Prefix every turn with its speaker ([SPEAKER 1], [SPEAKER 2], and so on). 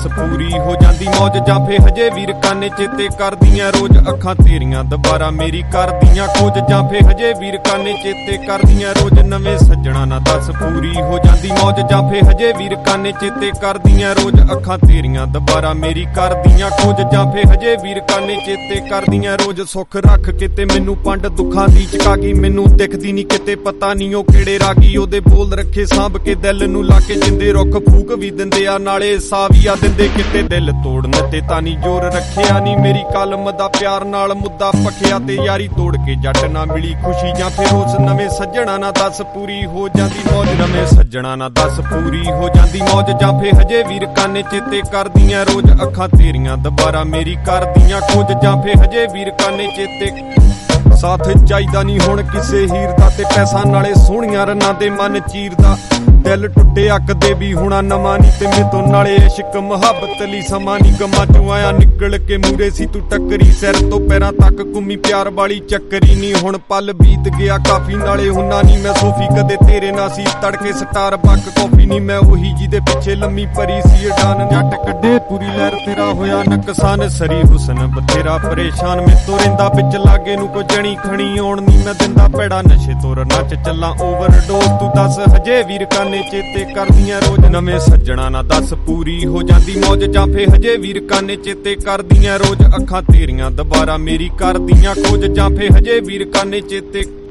[SPEAKER 1] ਦੱਸ ਪੂਰੀ ਹੋ ਜਾਂਦੀ ਮੌਜ ਜਾਂ ਫੇ ਹਜੇ ਵੀਰ ਕਾਨੇ ਚੇਤੇ ਕਰਦੀਆਂ ਰੋਜ਼ ਅੱਖਾਂ ਤੇਰੀਆਂ ਦੁਬਾਰਾ ਮੇਰੀ ਕਰਦੀਆਂ ਖੋਜ ਜਾਂ ਫੇ ਹਜੇ ਵੀਰ ਕਾਨੇ ਚੇਤੇ ਕਰਦੀਆਂ ਰੋਜ਼ ਨਵੇਂ ਸੱਜਣਾ ਨਾ ਦੱਸ ਪੂਰੀ ਹੋ ਜਾਂਦੀ ਮੌਜ ਜਾਂ ਫੇ ਹਜੇ ਵੀਰ ਕਾਨੇ ਚੇਤੇ ਕਰਦੀਆਂ ਰੋਜ਼ ਅੱਖਾਂ ਤੇਰੀਆਂ ਦੁਬਾਰਾ ਮੇਰੀ ਕਰਦੀਆਂ ਖੋਜ ਜਾਂ ਫੇ ਹਜੇ ਵੀਰ ਕਾਨੇ ਚੇਤੇ ਕਰਦੀਆਂ ਰੋਜ਼ ਸੁੱਖ ਰੱਖ ਕਿਤੇ ਮੈਨੂੰ ਪੰਡ ਦੁੱਖਾਂ ਦੀ ਚਕਾ ਗਈ ਮੈਨੂੰ ਦਿਖਦੀ ਨਹੀਂ ਕਿਤੇ ਪਤਾ ਨਹੀਂ ਉਹ ਕਿਹੜੇ ਰਾਗੀ ਉਹਦੇ ਬੋਲ ਰੱਖੇ ਸਾਂਭ ਕੇ ਦਿਲ ਨੂੰ ਲਾ ਕੇ ਜਿੰਦੇ ਰੁੱਖ ਫੂਕ ਵੀ ਦਿੰਦੇ ਆ ਨਾਲੇ ਸਾਹ ਵੀ ਆ ਦਿੰਦੇ ਕਿਤੇ ਦਿਲ ਤੋੜਨ ਤੇ ਤਾਂ ਨਹੀਂ ਜ਼ੋਰ ਰੱਖਿਆ ਨਹੀਂ ਮੇਰੀ ਕਲਮ ਦਾ ਪਿਆਰ ਨਾਲ ਮੁੱਦਾ ਪੱਖਿਆ ਤੇ ਯਾਰੀ ਤੋੜ ਕੇ ਜੱਟ ਨਾ ਮਿਲੀ ਖੁਸ਼ੀ ਜਾਂ ਫਿਰ ਉਸ ਨਵੇਂ ਸੱਜਣਾ ਨਾ ਦੱਸ ਪੂਰੀ ਹੋ ਜਾਂਦੀ ਮੌਜ ਨਵੇਂ ਸੱਜਣਾ ਨਾ ਦੱਸ ਪੂਰੀ ਹੋ ਜਾਂਦੀ ਮੌਜ ਜਾਂ ਫੇ ਹਜੇ ਵੀਰ ਕਾਨੇ ਚੇਤੇ ਕਰਦੀਆਂ ਰੋਜ਼ ਅੱਖਾਂ ਤੇਰੀਆਂ ਦੁਬਾਰਾ ਮੇਰੀ ਕਰਦੀਆਂ ਖੋਜ ਜਾਂ ਫੇ ਹਜੇ ਵੀਰ ਕਾਨੇ ਚੇਤੇ ਸਾਥ ਚਾਹੀਦਾ ਨਹੀਂ ਹੁਣ ਕਿਸੇ ਹੀਰ ਦਾ ਤੇ ਪੈਸਾ ਨਾਲੇ ਸੋਹਣੀਆਂ ਰੰਨਾਂ ਦੇ ਮਨ ਚੀਰਦਾ ਦਿਲ ਟੁੱਟਿਆ ਕਦੇ ਵੀ ਹੋਣਾ ਨਵਾਂ ਨਹੀਂ ਤੇ ਮੇਤੋਂ ਨਾਲੇ ਇਸ਼ਕ ਮੁਹੱਬਤ ਲਈ ਸਮਾਂ ਨਹੀਂ ਗਮਾਂ ਚੋਂ ਆਇਆ ਨਿਕਲ ਕੇ ਮੂਰੇ ਸੀ ਤੂੰ ਟੱਕਰੀ ਸਿਰ ਤੋਂ ਪੈਰਾਂ ਤੱਕ ਘੁੰਮੀ ਪਿਆਰ ਵਾਲੀ ਚੱਕਰੀ ਨਹੀਂ ਹੁਣ ਪਲ ਬੀਤ ਗਿਆ ਕਾਫੀ ਨਾਲੇ ਹੁੰਨਾ ਨਹੀਂ ਮੈਂ ਸੋਫੀ ਕਦੇ ਤੇਰੇ ਨਾਲ ਸੀ ਤੜਕੇ ਸਟਾਰ ਬੱਕ ਕਾਫੀ ਨਹੀਂ ਮੈਂ ਉਹੀ ਜਿਹਦੇ ਪਿੱਛੇ ਲੰਮੀ ਪਰੀ ਸੀ ਅਡਾਨ ਜੱਟ ਕੱਢੇ ਪੂਰੀ ਲਹਿਰ ਤੇਰਾ ਹੋਇਆ ਨੁਕਸਾਨ ਸਰੀ ਹੁਸਨ ਬਥੇਰਾ ਪਰੇਸ਼ਾਨ ਮੇਤੋਂ ਰਹਿੰਦਾ ਵਿੱਚ ਲਾਗੇ ਨੂੰ ਕੋਈ ਜਣੀ ਖਣੀ ਆਉਣ ਨਹੀਂ ਮੈਂ ਦਿੰਦਾ ਪੈੜਾ ਨਸ਼ੇ ਤੋਰ ਨੱਚ ਚੱਲਾਂ ਓਵਰਡੋਜ਼ ਤੂੰ ਦੱਸ ਹਜੇ ਵੀਰ ਕਾਨੇ ਚੇਤੇ ਕਰਦੀਆਂ ਰੋਜ਼ ਨਵੇਂ ਸੱਜਣਾ ਨਾ ਦੱਸ ਪੂਰੀ ਹੋ ਜਾਂਦੀ ਮੌਜ ਜਾਂ ਫੇ ਹਜੇ ਵੀਰ ਕਾਨੇ ਚੇਤੇ ਕਰਦੀਆਂ ਰੋਜ਼ ਅੱਖਾਂ ਤੇਰੀਆਂ ਦੁਬਾਰਾ ਮੇਰੀ ਕਰਦੀਆਂ ਖੋਜ ਜਾਂ ਫੇ ਹਜੇ ਵੀਰ ਕਾਨੇ ਚੇਤੇ